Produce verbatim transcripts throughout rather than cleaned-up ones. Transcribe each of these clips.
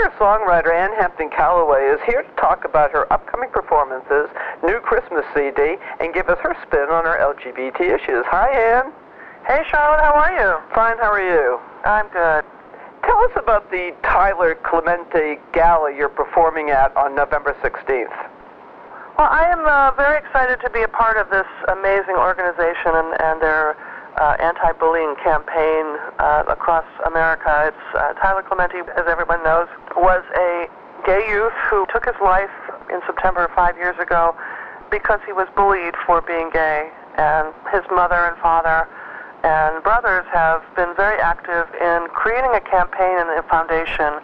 Singer-songwriter Ann Hampton Callaway is here to talk about her upcoming performances, new Christmas C D, and give us her spin on her L G B T issues. Hi, Ann. Hey, Charlotte, how are you? Fine, how are you? I'm good. Tell us about the Tyler Clementi Gala you're performing at on November sixteenth. Well, I am uh, very excited to be a part of this amazing organization and, and their uh, anti-bullying campaign uh, across America. It's uh, Tyler Clementi, as everyone knows, was a gay youth who took his life in September five years ago because he was bullied for being gay. And his mother and father and brothers have been very active in creating a campaign and a foundation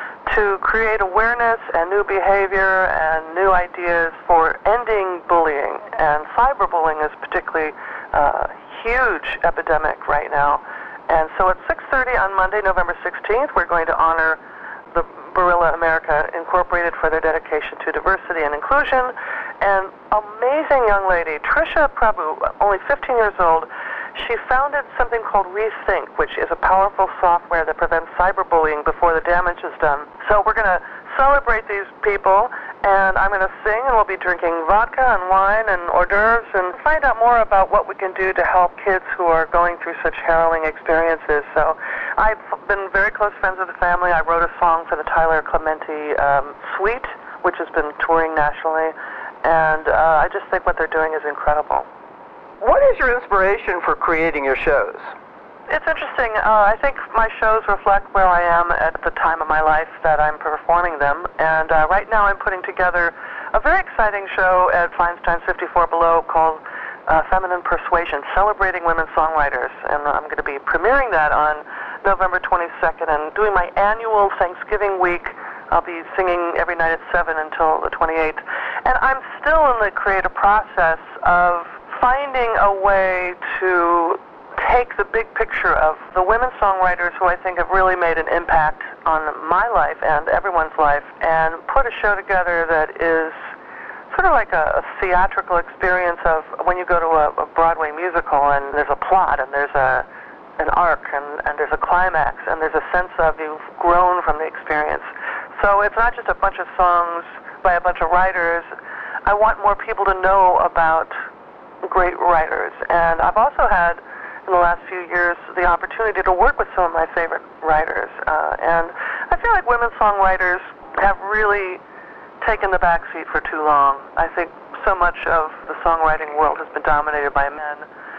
to create awareness and new behavior and new ideas for ending bullying. And cyberbullying is particularly a huge epidemic right now. And so at six thirty on Monday, November sixteenth, we're going to honor the Barilla America Incorporated for their dedication to diversity and inclusion. And amazing young lady, Trisha Prabhu, only fifteen years old, she founded something called Rethink, which is a powerful software that prevents cyberbullying before the damage is done. So we're going to celebrate these people, and I'm going to sing, and we'll be drinking vodka and wine and hors d'oeuvres, and find out more about what we can do to help kids who are going through such harrowing experiences. So I've been very close friends with the family. I wrote a song for the Tyler Clementi um, Suite, which has been touring nationally, and uh, I just think what they're doing is incredible. What is your inspiration for creating your shows? It's interesting. Uh, I think my shows reflect where I am at the time of my life that I'm performing them. And uh, right now I'm putting together a very exciting show at Feinstein's fifty-four Below called uh, Feminine Persuasion, Celebrating Women Songwriters. And I'm going to be premiering that on November twenty-second and doing my annual Thanksgiving week. I'll be singing every night at seven until the twenty-eighth. And I'm still in the creative process of finding a way to take the big picture of the women songwriters who I think have really made an impact on my life and everyone's life, and put a show together that is sort of like a, a theatrical experience of when you go to a, a Broadway musical and there's a plot and there's a an arc and, and there's a climax and there's a sense of you've grown from the experience. So it's not just a bunch of songs by a bunch of writers. I want more people to know about great writers. And I've also had, in the last few years, the opportunity to work with some of my favorite writers. Uh, and I feel like women songwriters have really taken the back seat for too long. I think so much of the songwriting world has been dominated by men.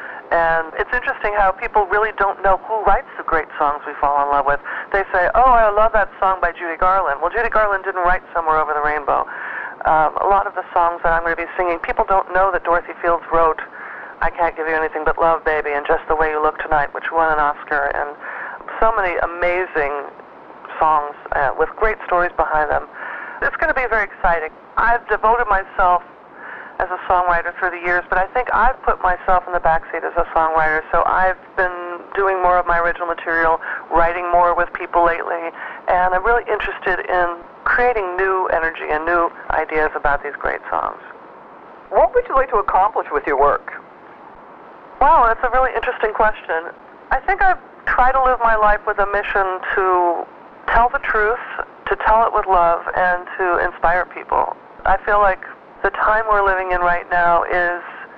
And it's interesting how people really don't know who writes the great songs we fall in love with. They say, oh, I love that song by Judy Garland. Well, Judy Garland didn't write Somewhere Over the Rainbow. Um, a lot of the songs that I'm going to be singing, people don't know that Dorothy Fields wrote I Can't Give You Anything But Love, Baby, and Just the Way You Look Tonight, which won an Oscar, and so many amazing songs uh, with great stories behind them. It's going to be very exciting. I've devoted myself as a songwriter through the years, but I think I've put myself in the backseat as a songwriter, so I've been doing more of my original material, writing more with people lately, and I'm really interested in creating new energy and new ideas about these great songs. What would you like to accomplish with your work? Wow, that's a really interesting question. I think I've tried to live my life with a mission to tell the truth, to tell it with love, and to inspire people. I feel like the time we're living in right now is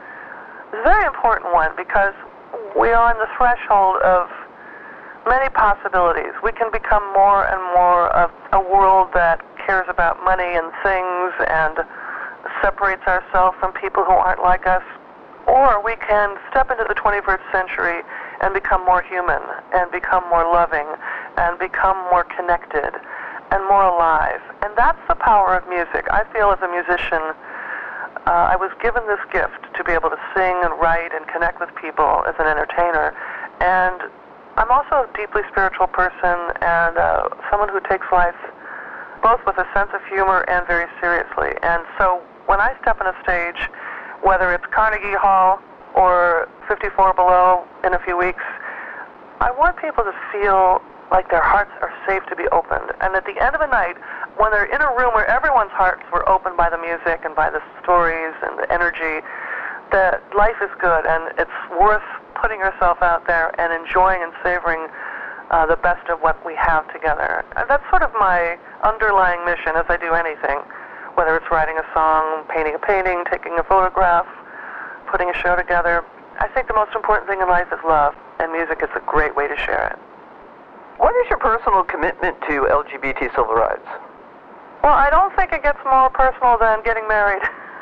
a very important one because we are on the threshold of many possibilities. We can become more and more of a world that cares about money and things and separates ourselves from people who aren't like us. Or we can step into the twenty-first century and become more human and become more loving and become more connected and more alive. And that's the power of music. I feel as a musician, uh, I was given this gift to be able to sing and write and connect with people as an entertainer. And I'm also a deeply spiritual person and uh, someone who takes life both with a sense of humor and very seriously. And so when I step on a stage, whether it's Carnegie Hall or fifty-four Below in a few weeks, I want people to feel like their hearts are safe to be opened. And at the end of a night, when they're in a room where everyone's hearts were opened by the music and by the stories and the energy, that life is good and it's worth putting yourself out there and enjoying and savoring uh, the best of what we have together. And that's sort of my underlying mission as I do anything, whether it's writing a song, painting a painting, taking a photograph, putting a show together. I think the most important thing in life is love, and music is a great way to share it. What is your personal commitment to L G B T civil rights? Well, I don't think it gets more personal than getting married.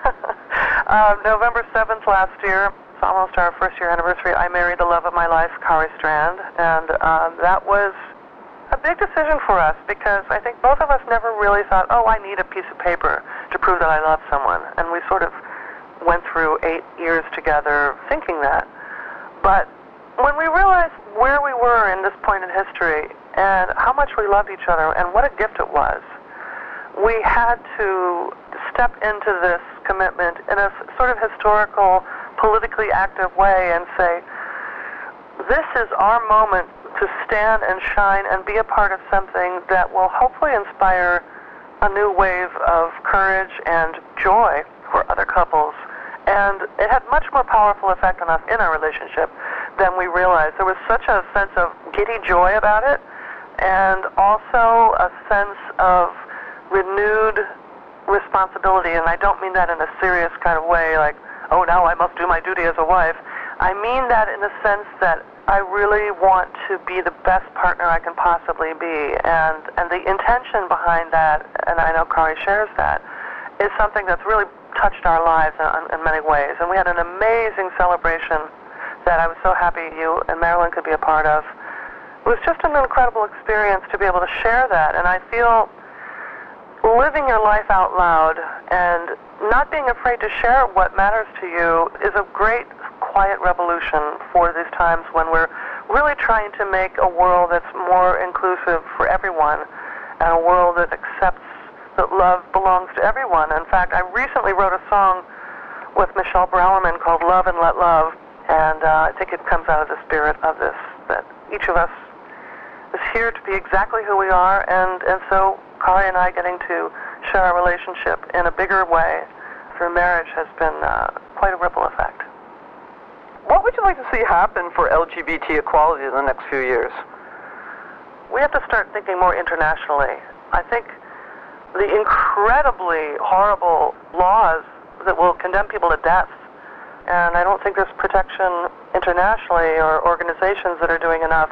um, November seventh last year, it's almost our first year anniversary, I married the love of my life, Kari Strand, and um, that was a big decision for us because I think both of us never really thought, oh, I need a piece of paper to prove that I love someone. And we sort of went through eight years together thinking that. But when we realized where we were in this point in history and how much we loved each other and what a gift it was, we had to step into this commitment in a sort of historical, politically active way and say, this is our moment to stand and shine and be a part of something that will hopefully inspire a new wave of courage and joy for other couples. And it had much more powerful effect on us in our relationship than we realized. There was such a sense of giddy joy about it, and also a sense of renewed responsibility. And I don't mean that in a serious kind of way, like, oh, now I must do my duty as a wife. I mean that in the sense that I really want to be the best partner I can possibly be. And, and the intention behind that, and I know Kari shares that, is something that's really touched our lives in, in many ways. And we had an amazing celebration that I was so happy you and Marilyn could be a part of. It was just an incredible experience to be able to share that. And I feel living your life out loud and not being afraid to share what matters to you is a great quiet revolution for these times when we're really trying to make a world that's more inclusive for everyone and a world that accepts that love belongs to everyone. In fact, I recently wrote a song with Michelle Browerman called Love and Let Love, and uh, I think it comes out of the spirit of this, that each of us is here to be exactly who we are, and, and so Kari and I getting to share our relationship in a bigger way through marriage has been uh, quite a ripple effect. What would you like to see happen for L G B T equality in the next few years? We have to start thinking more internationally. I think the incredibly horrible laws that will condemn people to death, and I don't think there's protection internationally or organizations that are doing enough.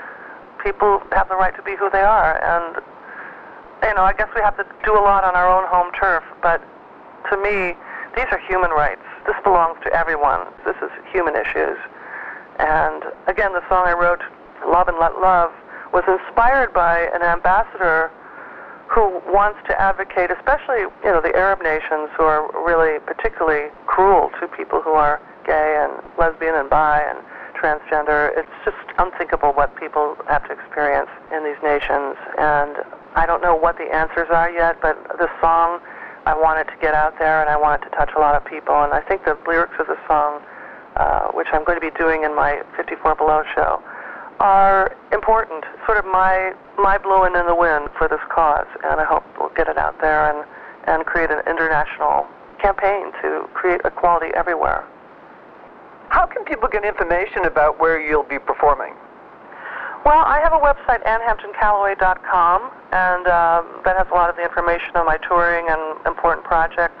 People have the right to be who they are, and you know, I guess we have to do a lot on our own home turf, but to me, these are human rights. This belongs to everyone. This is human issues. And again, the song I wrote, Love and Let Love, was inspired by an ambassador who wants to advocate, especially, you know, the Arab nations who are really particularly cruel to people who are gay and lesbian and bi and transgender. It's just unthinkable what people have to experience in these nations. And I don't know what the answers are yet, but the song, I wanted to get out there and I wanted to touch a lot of people. And I think the lyrics of the song, uh, which I'm going to be doing in my fifty-four Below show, are important, sort of my my blowing in the wind for this cause, and I hope we'll get it out there and, and create an international campaign to create equality everywhere. How can people get information about where you'll be performing? Well, I have a website, ann hampton callaway dot com, and uh, that has a lot of the information on my touring and important projects.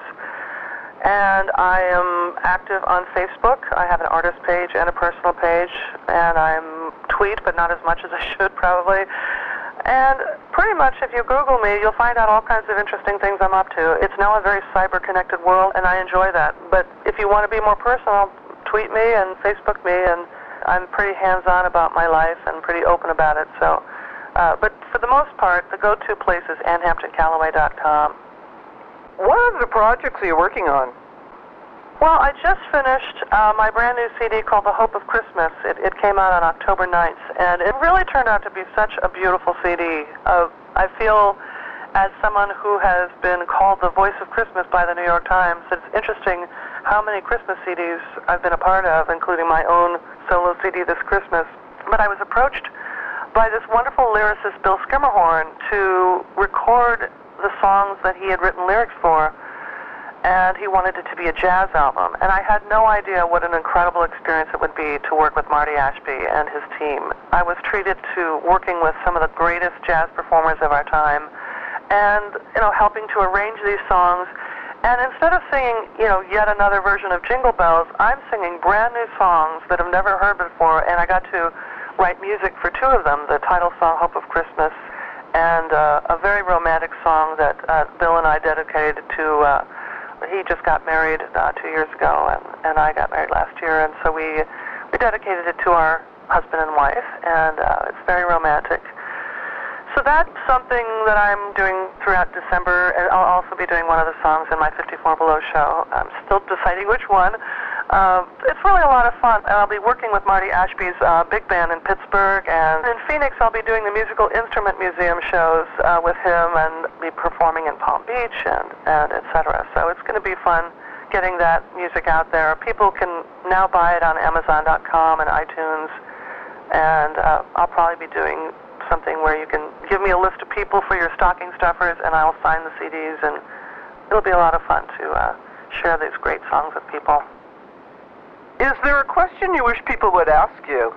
And I am active on Facebook. I have an artist page and a personal page, and I'm tweet, but not as much as I should probably. And pretty much if you Google me, you'll find out all kinds of interesting things I'm up to. It's now a very cyber-connected world, and I enjoy that. But if you want to be more personal, tweet me and Facebook me, and I'm pretty hands-on about my life and pretty open about it. So, uh, but for the most part, the go-to place is ann hampton callaway dot com. What other projects are you working on? Well, I just finished uh, my brand new C D called The Hope of Christmas. It, it came out on October ninth, and it really turned out to be such a beautiful C D. Uh, I feel, as someone who has been called the voice of Christmas by the New York Times, it's interesting how many Christmas C Ds I've been a part of, including my own solo C D this Christmas. But I was approached by this wonderful lyricist, Bill Skimmerhorn, to record the songs that he had written lyrics for. and he wanted it to be a jazz album. And I had no idea what an incredible experience it would be to work with Marty Ashby and his team. I was treated to working with some of the greatest jazz performers of our time, and, you know, helping to arrange these songs. And instead of singing, you know, yet another version of Jingle Bells, I'm singing brand new songs that I've never heard before, and I got to write music for two of them, the title song, Hope of Christmas, and uh, a very romantic song that uh, Bill and I dedicated to, uh, he just got married uh, two years ago, and, and I got married last year, and so we, we dedicated it to our husband and wife, and uh, it's very romantic. So that's something that I'm doing throughout December, and I'll also be doing one of the songs in my fifty-four Below show. I'm still deciding which one. Uh, it's really a lot of fun. I'll be working with Marty Ashby's uh, big band in Pittsburgh, and in Phoenix I'll be doing the Musical Instrument Museum shows uh, with him, and be performing in Palm Beach, and, and et cetera. So it's going to be fun getting that music out there. People can now buy it on Amazon dot com and iTunes, and uh, I'll probably be doing something where you can give me a list of people for your stocking stuffers, and I'll sign the C Ds, and it'll be a lot of fun to uh, share these great songs with people. Is there a question you wish people would ask you?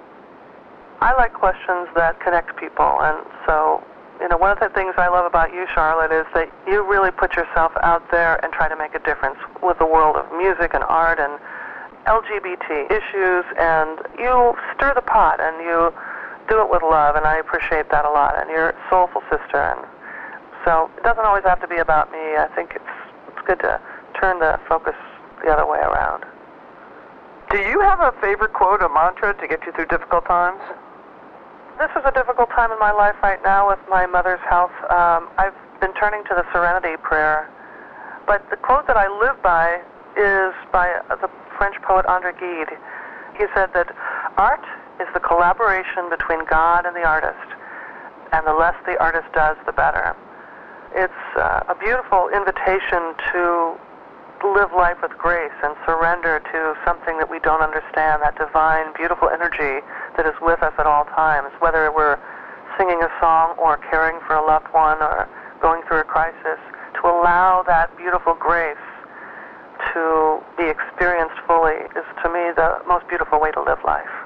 I like questions that connect people, and so, you know, one of the things I love about you, Charlotte, is that you really put yourself out there and try to make a difference with the world of music and art and L G B T issues, and you stir the pot, and you do it with love, and I appreciate that a lot, and you're a soulful sister, and so it doesn't always have to be about me. I think it's it's good to turn the focus the other way around. Do you have a favorite quote or mantra to get you through difficult times? This is a difficult time in my life right now with my mother's health. Um, I've been turning to the Serenity Prayer, but the quote that I live by is by the French poet André Gide. He said that art is the collaboration between God and the artist, and the less the artist does, the better. It's uh, a beautiful invitation to live life with grace and surrender to something that we don't understand, that divine, beautiful energy that is with us at all times, whether we're singing a song or caring for a loved one or going through a crisis, to allow that beautiful grace to be experienced fully is, to me, the most beautiful way to live life.